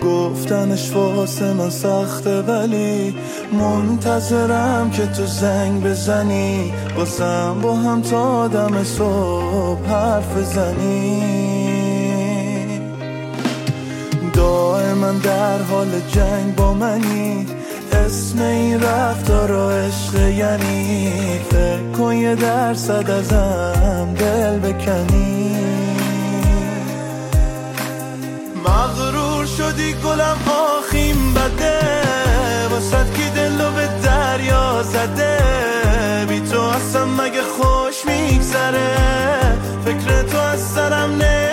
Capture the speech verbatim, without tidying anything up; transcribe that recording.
گفتنش واسه من سخته، ولی منتظرم که تو زنگ بزنی واسم با هم تا دم صبح حرف بزنی. دائما در حال جنگ با منی، اسم این رفتارا عشق، یعنی فکر کن یه درصد ازم دل بکنی. مغرور شدی گلم آخیم بده، واسد کی دلو به دریا زده. بی تو اصلا مگه خوش میگذره، فکر تو از سرم نه